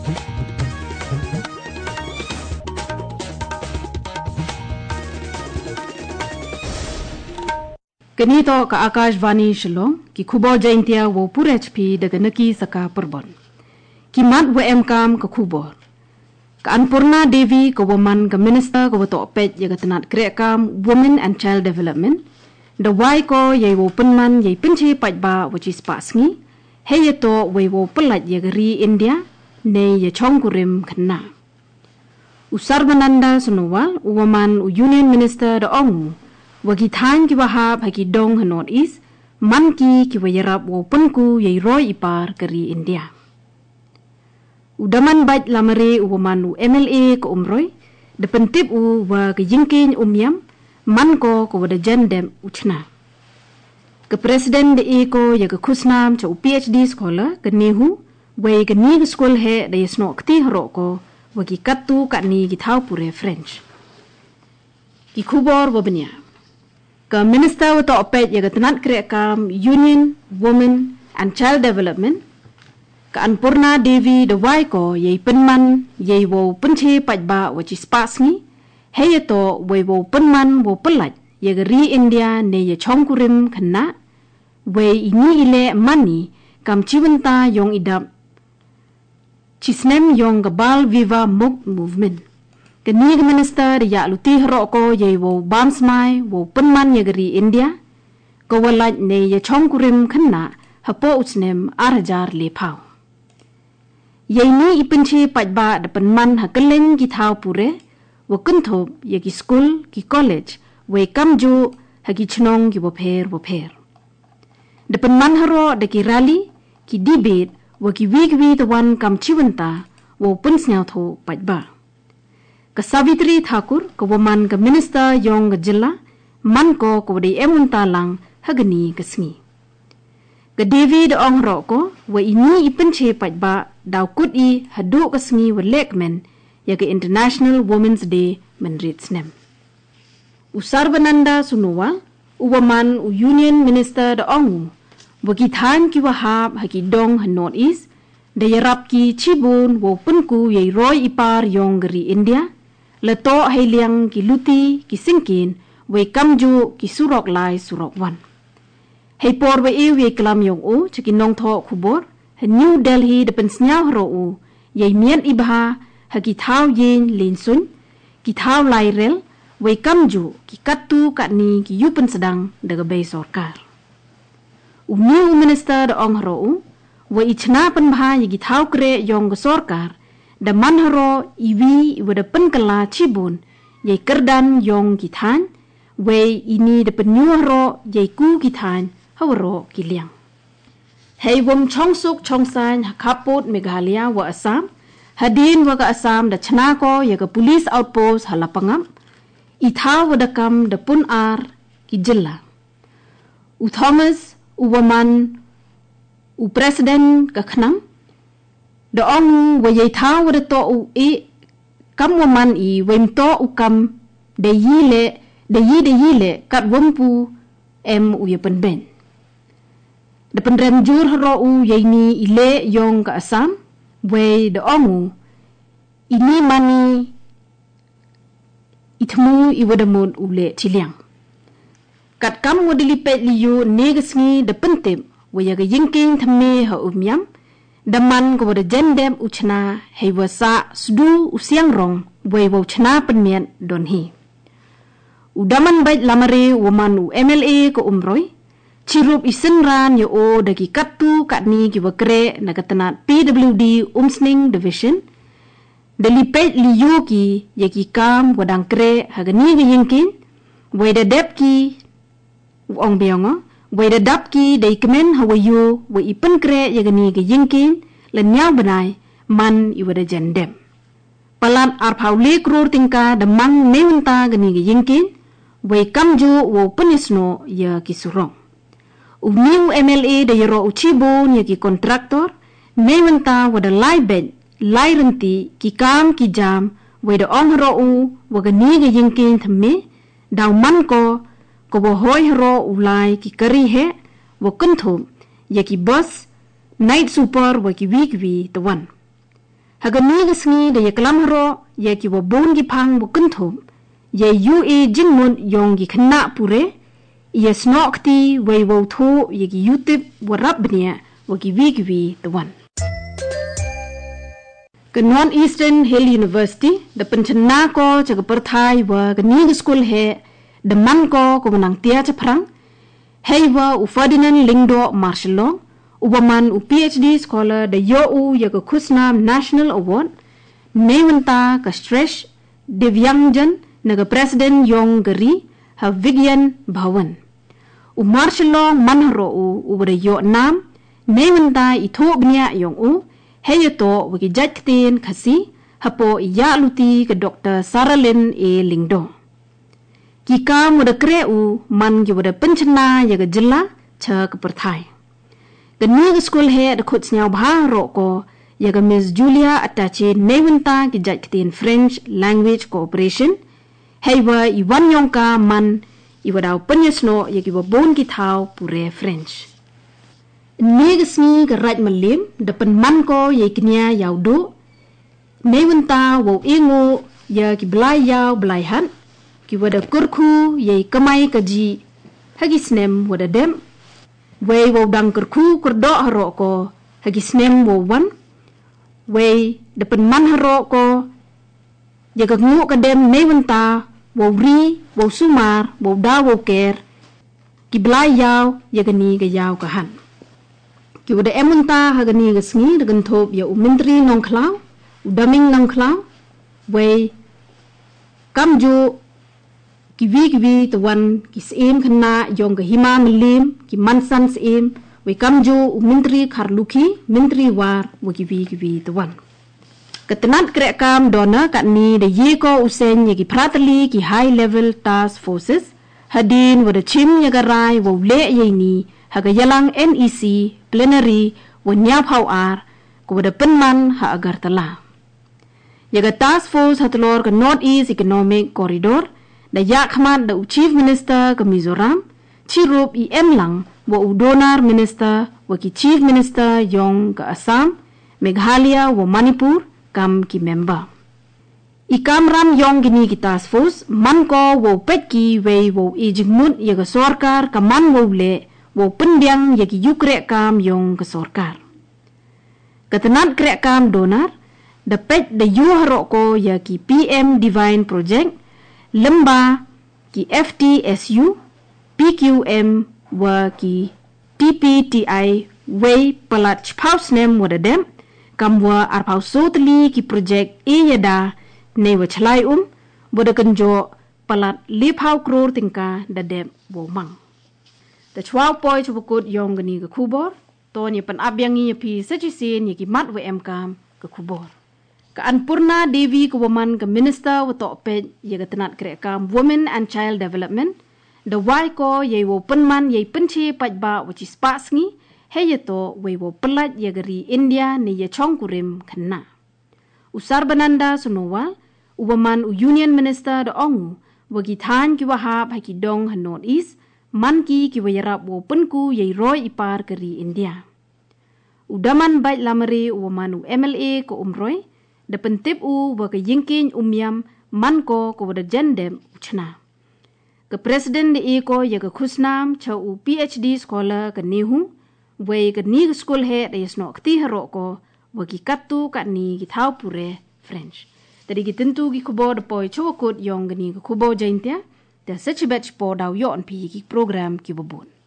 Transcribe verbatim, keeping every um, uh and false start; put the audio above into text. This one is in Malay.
Kini to ka Akashvani Shillong ki khubo jaintia wo pure H P daga naki saka perbon. Ki mat wo emkam ka khubor. Ka Anpurna Devi ka woman ka minister ka wato pet ya ka tanat kreakam Women and Child Development. Da wai ko yai wo penman yai penchi pajba which is pasngi. He ya to wai wo pelat ya ri India ne ya chong kurim kena. Usar Bananda Sunowal woman u Union Minister da ongu. Wagi than ki wahab haki dong ha North East man ki ki wayarap wo penku yai roi ipar keri India. Udaman baj lamare u woman u M L A ko umroi de pentip u wa ke jingkin umyam man ko ko wada jandem uchna. Ke presiden de e ko ya ke khusnam cha u P H D scholar ke nehu wai ke ni school he de yasno kti hro ko wagi kattu ka ni ki thau pure French. Ki khubor wo benya. Ka minister wato opet ya tanat kreakam Union, Women and Child Development. Ka Anpurna Devi de wai ko yai penman yai wo penchi pajba which is pasngi. He to wai wo penman wo pelat ya ri India ne ya chong kurim kena. Wai ini ile mani kam chiwanta yong idap. Chisnem yong gabal viva muk movement. Kini ke minister ya luti hro ko yai wo bamsmai wo penman ya geri India ko walaj ne ya chong kurim kena hapo uchnem arjar lepau yai ni ipenchi pajba da penman ha keleng ki thau pure wo kunthop ya ki school ki college we kamju ha ki chnong ki wo pher wo pher da penman haro da ki rally ki debate wo ki wig wi the one kam chiwanta wo pensnyau tho pajba ka Savitri Thakur ka woman ka minister yong ka jilla man ko ko di emunta lang hagani kasmi ka David ongro ko wa ini ipenche pajba daw kut i hadu kasmi wa lekmen ya ka International Women's Day menritsnem Usar Bananda Sunuwa uwaman u Union Minister da ongu wa ki than ki wahab haki dong ha North East da yarap ki chibun wo punku yai roi ipar yong geri India leto hai liang ki luti ki singkin we kamju ki surok lai surok wan hei por we e we klam yong u chiki nong tho khubor New Delhi de pensnya ro u yai mian ibha ha ki thau yin lin sun ki thau lai rel we kamju ki kattu ka ni ki yupen sedang daga bei sarkar u new minister de ong ro u we ichna pen bha yi ki thau kre yong ga sarkar da manharo iwi wada penkala cibun yai kerdan yong kithan we ini de penyuhro yai ku kithan hawro kiliang hei wom chongsuk chongsan hakaput Meghalaya wa Assam hadin wa ka Assam da chna ko ya ka police outpost halapangam itha wada kam da pun ar ki jilla u Thomas u waman u president ka khnam da ong wa yai thau wa to u e kam woman i wem to u kam de yile de yi de yile kat wompu em u ye pen ben de pen rem jur ro u yai ni ile yong ka Assam we da ong ini mani itmu i wada mod u le chiliang kat kam wa de lipet liu negasngi de pentep wa ya ga yingking thame ha umyam daman ko wada jendem uchna hei wasa sdu usiang rong wei wo chna penmian don hi udaman bait lamare woman u M L A ko umroi chirup isenran yo o dagi kattu katni ki wakre nagatanat P W D umsning division dali pet liyu ki yaki kam wadang kre hagani gi yingkin wei da dep ki ong beongo wei da dap ki dei kemen hawayu wei ipen kre yagani ge yingkin len nyau benai man i wada jendem palan ar paule kror tingka da mang neunta gani ge yingkin wei kamju wo penisno ya ki surong u new M L A da yero uchibon ya ki kontraktor neunta wada lai ben lai renti ki kam ki jam wei da ong ro u wagani ge yingkin thame daw man ko ko bo hoi ro ulai ki kari he wo kunthum ya ki bus night super wa ki week wi the one Hagani gasngi de yaklam haro ye ki wo bon gi phang bu kunthum ye U A jingmun yong gi khna pure ye snokti we wo thu ye gi YouTube warab bnia wo gi wi gi wi the one. Ke Northeastern Hill University the penchana ko chaga perthai wa gani school he the man ko ko nang tia chaprang hei wa u Ferdinand Lingdo Marshallong ubaman u PhD scholar the yo u ya ko khusnam National Award newanta ka stress Divyangjan naga President Yong Gari ha Vigyan Bhawan u Marshallong manharo u u de yo nam newanta itho bnia yong u heyato wiki jajktin khasi hapo ya luti ke Doctor Saralyn A Lingdo kika muda kre u man ki wada penchana ya ke jilla cha ke perthai ke new school he de khut nyau bha ro ko ya ke Miss Julia Atache newanta ki jajktin French Language Cooperation heiwa iwan yongka man iwadau penyesno ya ki bon ki thau pure French Negasmi ke raj malim depan man ko ye kenya yau do newanta wo ingo ya ki blai yau blai han ki wada kurku ye kamai kaji hagi snem wada dem we wo dang kurku kurdo haro ko hagi snem wo wan we depan man haro ko ye ka ngu ka dem newanta wo ri wo sumar wo da wo ker ki blai yau ye kani ga yau ka han ki wada emunta hagani gasngi dagan thop ya umintri nong klau udaming nong klau we kamju ki wi ki wi to wan ki sem khna yong ka hima milim ki mansan sem we kamju umintri kharluki mintri war we ki wi ki wi to wan katanat krek kam dona katni de ye ko usen ye ki pratali ki high level task forces hadin wada chim ya garai wo le ye ni haga yalang N E C plenary wanya phau ar ko wada penman ha agar tala yaga task force hatlor ka North East Economic Corridor da ya khmat da chief minister ka Mizoram chirup I em lang wa udonar minister wa ki chief minister yong ka Assam Meghalaya wa Manipur kam ki member ikam ram yong gini ki task force man ko wo pet ki we wo ijigmut yaga sarkar ka man wo le wo pendiang yaki yukre kam yong ke sorkar katanat krek kam donar da pet da yu haro ko yaki P M Divine Project lemba ki F T S U P Q M wa ki T P T I way palat paus nem wada dem kam wa arpau sotli ki project e yada ne wa chlai um boda kanjo palat lipau kror tingka da dem wo mang the twelve boy to good young gani ga kubor to ni pan abyangi pi sajisin ni ki mat we em kam ga kubor ka anpurna devi ko woman ga minister wa to pe ye ga tanat kre kam women and child development the wai ko ye wo penman ye penchi pajba which is pasngi he ye to we wo pelat ye gari India ni ye chongkurim khanna usar bananda sunowa woman union minister the ongu wagi than ki wahab ha ki dong han North East man ki ki wayarap wo penku ye roy ipar keri India udaman bait lamari wo manu M L A ko umroy de pentip u wa ke yingkin umyam man ko ko wada jandem uchna ke president de e ko ye ke khusnam cha u PhD scholar ke nehu we ke ni school he de yesno kti haro ko wa ki katu ka ni ki thau pure French tadi ki tentu ki kubo de poi chokot yong ni ko kubo jaintia da sech batch po daw yon pi ki program ki bobon